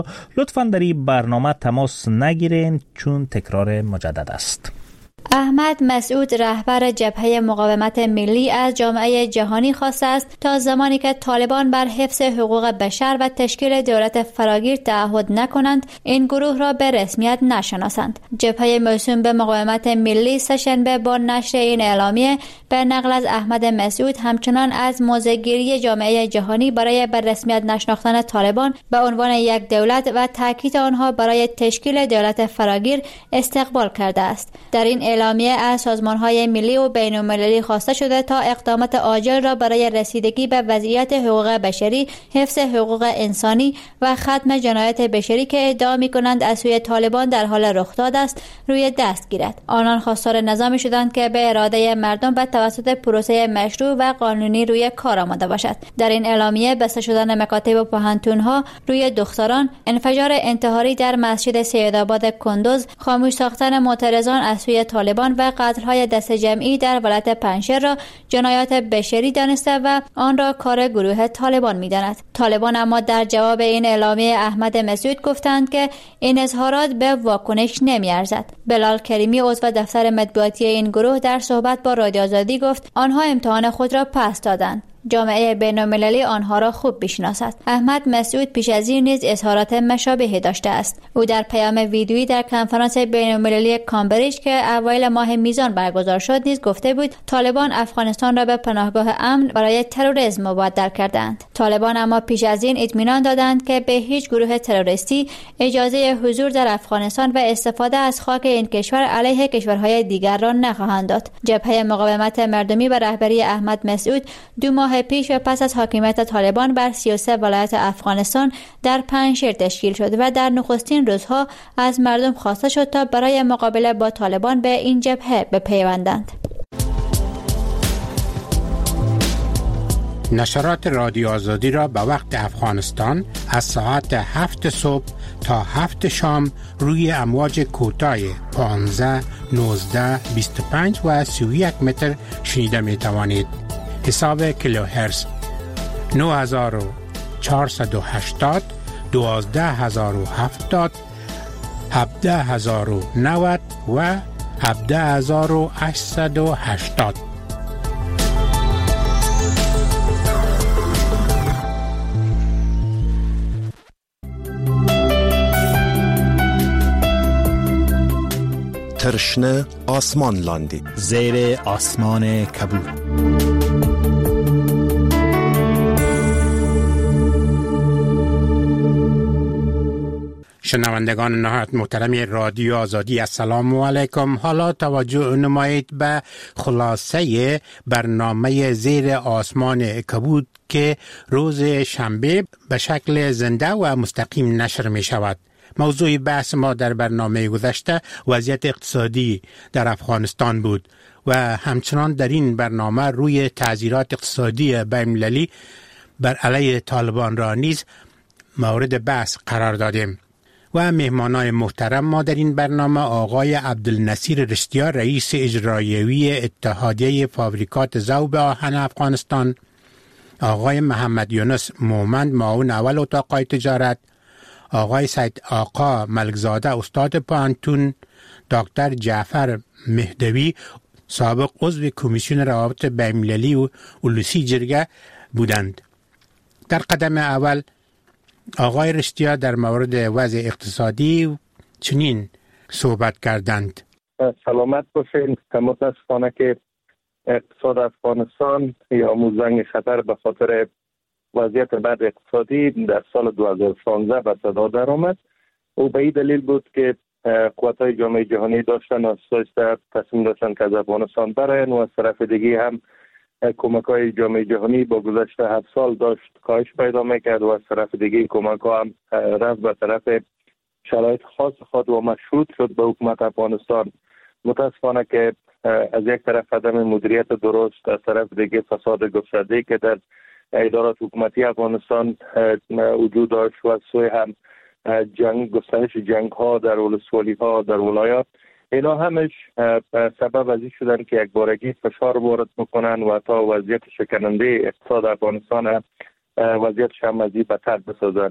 لطفاً در این برنامه تماس نگیرین چون تکرار مجدد است. احمد مسعود رهبر جبهه مقاومت ملی از جامعه جهانی خواسته است تا زمانی که طالبان بر حفظ حقوق بشر و تشکیل دولت فراگیر تعهد نکنند این گروه را به رسمیت نشناسند. جبهه موسوم به مقاومت ملی سه‌شنبه با نشر این اعلامیه به نقل از احمد مسعود همچنان از موضع‌گیری جامعه جهانی برای به رسمیت نشناختن طالبان به عنوان یک دولت و تاکید آنها برای تشکیل دولت فراگیر استقبال کرده است. در این اعلامیه از سازمان‌های ملی و بین‌المللی خواسته شده تا اقدامات عاجل را برای رسیدگی به وضعیت حقوق بشری، حفظ حقوق انسانی و ختم جنایات بشری که ادعا می‌کنند از سوی طالبان در حال رخ داده است روی دست گیرد. آنان خواستار نظامی شدند که به اراده مردم و توسط پروسه مشروع و قانونی روی کار آمده باشد. در این اعلامیه بسته شدن مکاتب و پوهنتون‌ها روی دختران، انفجار انتحاری در مسجد سیدآباد کندوز، خاموش ساختن معترضان از سوی طالبان و قتل‌های دست جمعی در ولایت پنجشیر را جنایات بشری دانسته و آن را کار گروه طالبان می‌داند. طالبان اما در جواب این اعلامیه احمد مسعود گفتند که این اظهارات به واکنش نمی‌ارزد. بلال کریمی عضو دفتر مطبوعاتی این گروه در صحبت با رادیو آزادی گفت آنها امتحان خود را پس دادند. جامعه بین‌المللی آنها را خوب می‌شناسد. احمد مسعود پیش از این نیز اظهارات مشابهی داشته است. او در پیام ویدیویی در کنفرانس بین‌المللی کامبریج که اوایل ماه میزان برگزار شد نیز گفته بود طالبان افغانستان را به پناهگاه امن برای تروریسم مبدل کردند. طالبان اما پیش از این اطمینان دادند که به هیچ گروه تروریستی اجازه حضور در افغانستان و استفاده از خاک این کشور علیه کشورهای دیگر را نخواهند داد. جبهه مقاومت مردمی به رهبری احمد مسعود 2 ماه پیش و پس از حاکمیت طالبان بر 33 ولایت افغانستان در پنجشیر تشکیل شد و در نخستین روزها از مردم خواسته شد تا برای مقابله با طالبان به این جبهه بپیوندند. نشرات رادیو آزادی را به وقت افغانستان از ساعت 7 صبح تا 7 شام روی امواج کوتاه 15, 19, 25 و 31 متر شنیده می توانید. حساب کیلوهرتز 9480 12070 17090 و 17880. ترشنه آسمان لاندی زیر آسمان کبود. شنوندگان نهایت محترم رادیو آزادی السلام علیکم. حالا توجه نمایید به خلاصه برنامه زیر آسمان کبود که روز شنبه به شکل زنده و مستقیم نشر می شود. موضوع بحث ما در برنامه گذشته وضعیت اقتصادی در افغانستان بود و همچنان در این برنامه روی تعزیرات اقتصادی بین‌المللی بر علیه طالبان را نیز مورد بحث قرار دادیم. و مهمانان محترم ما در این برنامه آقای عبدالنصیر رشتیا رئیس اجرایی اتحادیه فابریکات ذوب آهن افغانستان، آقای محمد یونس مومند معاون اول اتاق تجارت، آقای سید آقا ملکزاده استاد پوهنتون، دکتر جعفر مهدوی سابق عضو کمیسیون روابط بین‌المللی و اولوسی جرگه بودند. در قدم اول آقای رشتیا در مورد وضع اقتصادی چنین صحبت کردند. سلامت باشین. متاسفانه که اقتصاد افغانستان یا موزنگ خطر به خاطر وضعیت بد اقتصادی در سال 2016 به صدا در آمد. او به این دلیل بود که قوت‌های جامعه جهانی داشتن آساسا تصمیم داشتن که از افغانستان براین و از طرف دیگه هم کمک‌های جامعه جهانی با گذشت 7 سال داشت کاهش پیدا می‌کرد و از طرف دیگه کمک‌ها هم رفت به طرف شرایط خاص خود و مشروط شد به حکومت افغانستان. متاسفانه که از یک طرف عدم مدیریت درست، از طرف دیگه فساد گسترده که در ادارات حکومتی افغانستان وجود داشت و از سوی هم گسترش جنگ‌ها در ولسوالی‌ها در ولایات، اینا همش سبب از این شدن که یک بارگی فشار وارد بکنن و تا وضعیت شکننده اقتصاد افغانستان وضعیتش هم از این بدتر بسازن.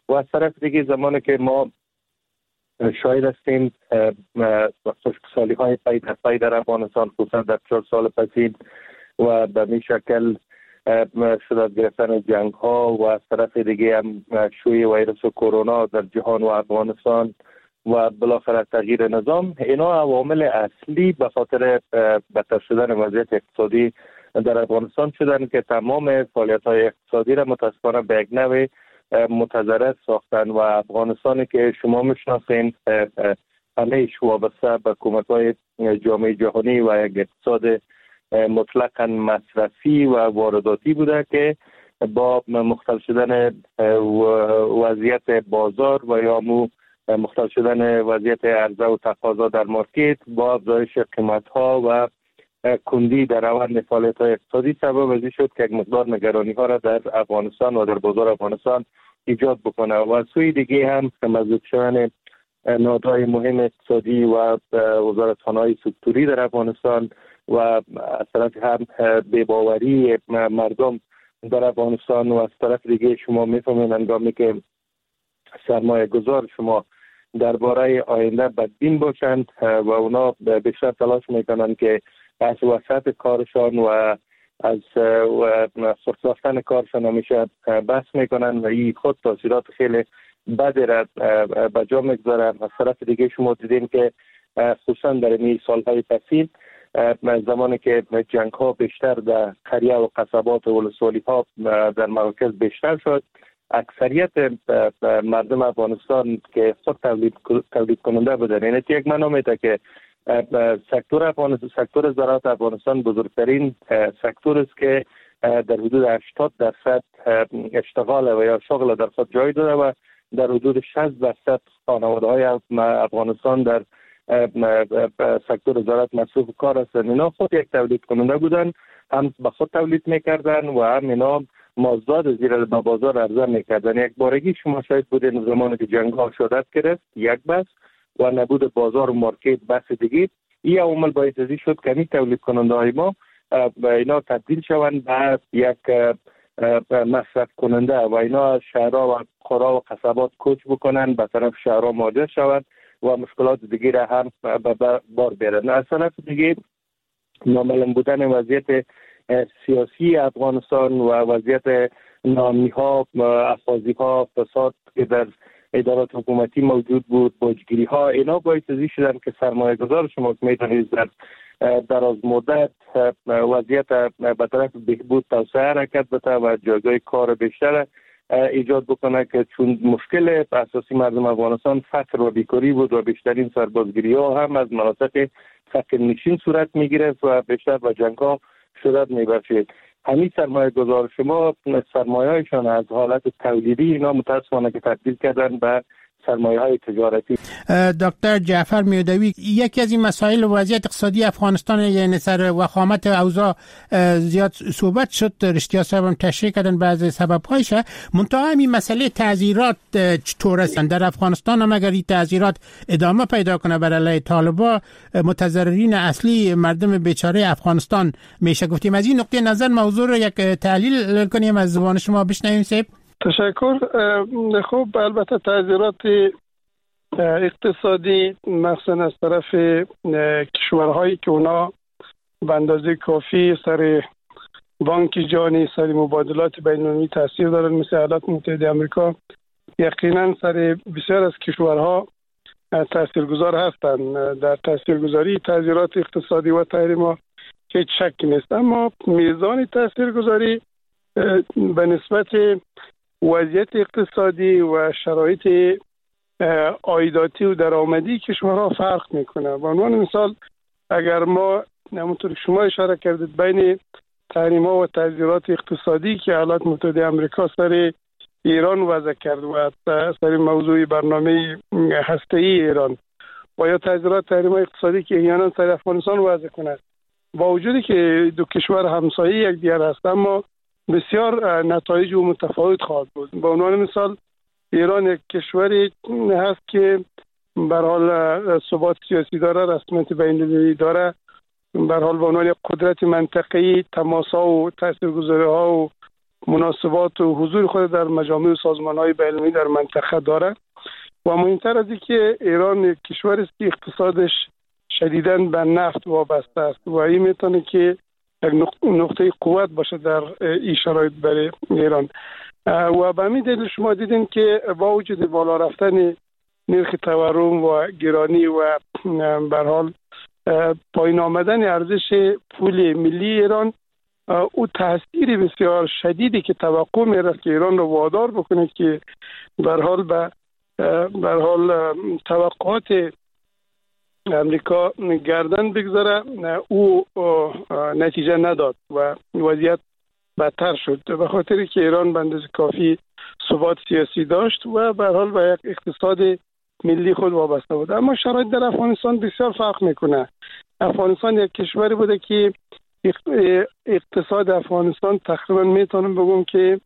و از طرف دیگه زمانی که ما شاید هستیم خشکسالی های پی در پی در افغانستان، خصوصا در 4 سال پسین و به می شکل شدت گرفتن جنگ ها و از طرف دیگه هم شوی ویروس کرونا در جهان و افغانستان و بالاخره تغییر نظام، اینا عوامل اصلی به خاطر بدتر شدن وضعیت اقتصادی در افغانستان شدن که تمام فعالیت های اقتصادی را متاسفانه به یک نوع متضرر ساختن و افغانستانی که شما میشناسین همه‌اش وابسته به کمک‌های جامعه جهانی و یک اقتصاد مطلقاً مصرفی و وارداتی بوده که با مختل شدن وضعیت بازار و یا مختل شدن وضعیت عرضه و تقاضا در مارکت با افزایش قیمت‌ها و کندی در روند فعالیت‌های اقتصادی سبب ازی شد که یک مقدار نگرانی‌ها را در افغانستان و در بازار افغانستان ایجاد بکنه و سوی دیگه هم مزید شدن نهادهای مهم اقتصادی و وزارتخانه‌های سکتوری در افغانستان و از طرف هم بی‌باوری مردم در افغانستان و از طرف دیگه شما می‌فهمید هنگامی که سرمایه گذار شما درباره آینده بدبین باشند و اونا بیشتر تلاش میکنند که از وسط کارشان و از ساختن کارشان همیشه بحث میکنن و این خود تاثیرات خیلی بدی را به جا میگذاره. از طرف دیگه شما دیدین که خصوصا در این سالهای پسین زمانی که جنگ ها بیشتر در قریه و قصبات و ولسوالی ها در مراکز بیشتر شد، اکثریت مردم افغانستان که خود تولید کننده بودن، یعنی یک معنا میده که سکتور زراعت افغانستان بزرگترین سکتور است که در حدود 80% اشتغال و یا شغل در خود جای داده و در حدود 60% خانواده های افغانستان در سکتور زراعت مصروف کار هستند. اینا خود یک تولید کننده بودن، هم به خود تولید میکردن و هم اینا مازاد زیر به بازار عرضه میکردن. یک بارگی شما شاید بودین زمانی که جنگ ها شدت گرفت یک بس و نبود بازار و مارکت بس دیگه، این عوامل باعث ازی شد که این تولید کننده های ما اینا تبدیل شوند به یک مصرف کننده و اینا شهرها و قرى و قصبات کوچ بکنن، به طرف شهرها مهاجر شوند و مشکلات دیگه را هم به بار بیارن. از طرف دیگه نامعلوم بودن وضعیت سیاسی افغانستان و وضعیت نامی ها، افرازی ها، فساد که در ادارات حکومتی موجود بود، باجگیری ها، اینا باعث ازی شدن که سرمایه گذار شما میدانید در دراز مدت وضعیت به طرف بهبود توسعه حرکت بده و جایگاه کار بیشتر ایجاد بکنه که چون مشکل اساسی مردم افغانستان فقر و بیکاری بود و بیشترین سربازگیری ها هم از مناطق فقر نشین صورت میگیره و بیشتر با جنگ ها شدت میبخشید. همین سرمایه گذار شما سرمایه هایشان از حالت تولیدی اینا متاسفانه که تبدیل کردن به سرمایه های تجارتی. دکتر جعفر میودوی، یکی از این مسائل وضعیت اقتصادی افغانستان یعنی سر وخامت اوضاع زیاد صحبت شد، رشتیا صاحب هم تشریح کردن بعضی سبب‌هایش. منتها همین مسئله تعزیرات چطور هستن در افغانستان؟ هم اگر این تعزیرات ادامه پیدا کنه بر علیه طالبان، متضررین اصلی مردم بیچاره افغانستان میشه. گفتیم از این نقطه نظر موضوع رو یک تحلیل کنیم، از زبان شما بشنویم. صاحب تشکر. خب البته تعزیرات اقتصادی مخصوصا از طرف کشورهایی که اونا به اندازه کافی سر بانک جهانی، سر مبادلات بین‌المللی تاثیر دارن، مثل ایالات متحده آمریکا، یقینا سر بسیار از کشورها تاثیرگذار هستند. در تاثیرگذاری تعزیرات اقتصادی و تحریما هیچ شکی نیست، اما میزان تاثیرگذاری به نسبت وضعیت اقتصادی و شرایط عایداتی و درآمدی کشورها فرق میکنه. به عنوان مثال اگر ما همونطور که شما اشاره کردید بین تحریم‌ها و تعزیرات اقتصادی که ایالات متحده آمریکا سر ایران وضع کرد و سر موضوع برنامه هسته‌ای ایران و یا تعزیرات تحریم‌های اقتصادی که احیانا سر افغانستان وضع کنه، با وجودی که دو کشور همسایه یکدیگر هست اما بسیار نتایج متفاوت خواهد بود. به عنوان مثال ایران یک کشوری هست که به حال ثبات سیاسی داره، رسمیت بین‌المللی داره، به حال به عنوان قدرت منطقه‌ای تماس‌ها و تاثیرگذاری‌ها و مناسبات و حضور خود در مجامع و سازمان‌های بین‌المللی در منطقه داره و مهمتر از این که ایران کشوری است که اقتصادش شدیداً به نفت وابسته است و این میتونه که یک نقطه قوت باشه در این شرایط برای ایران. و به همین دلیل شما دیدین که با وجود بالا رفتن نرخ تورم و گرانی و به هر حال پایین آمدن ارزش پول ملی ایران، او تاثیر بسیار شدیدی که توقع می‌رفت که ایران رو وادار بکنه که به هر حال توقعات امریکا گردن بگذاره، او نتیجه نداد و وضعیت بدتر شد، به خاطری که ایران به اندازه کافی ثبات سیاسی داشت و به هر حال به یک اقتصاد ملی خود وابسته بود. اما شرایط در افغانستان بسیار فرق میکنه. افغانستان یک کشوری بوده که اقتصاد افغانستان تقریبا میتونم بگم که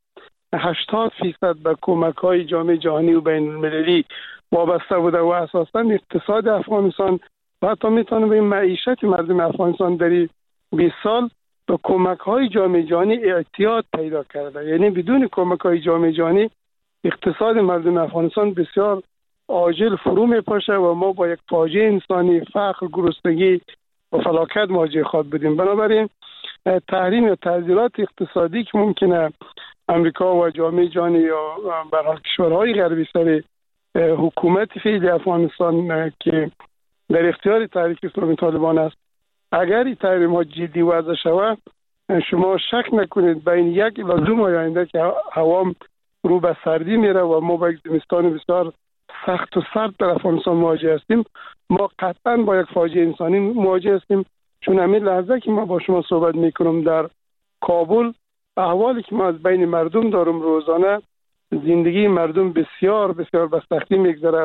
80% به کمک‌های جامعه جهانی و بین المللی وابسته بوده و اساساً اقتصاد افغانستان و حتی میتونم بگم معیشت مردم افغانستان در 20 سال به کمک‌های جامعه جهانی اعتیاد پیدا کرده. یعنی بدون کمک‌های جامعه جهانی اقتصاد مردم افغانستان بسیار عاجل فرو میپاشه و ما با یک فاجعه انسانی، فقر، گرسنگی و فلاکت مواجه خواهد بودیم. بنابراین تحریم یا تعزیرات اقتصادی که ممکنه امریکا و جامعه جهانی یا به هر حال کشورهای غربی سر حکومت فعلی افغانستان که در اختیار تحریک اسلامی طالبان است، اگر این تحریم ها جدی وضع شود، شما شک نکنید بین 1 الی 2 ماه آینده که هوا رو به سردی میره و ما با یک زمستان بسیار سخت و سرد در افغانستان مواجه هستیم. ما قطعا با یک فاجعه انسانی مواجه هستیم، چون همین لحظه که ما با شما صحبت میکنم در کابل، احوالی که ما از بین مردم دارم روزانه، زندگی مردم بسیار بسیار به سختی میگذره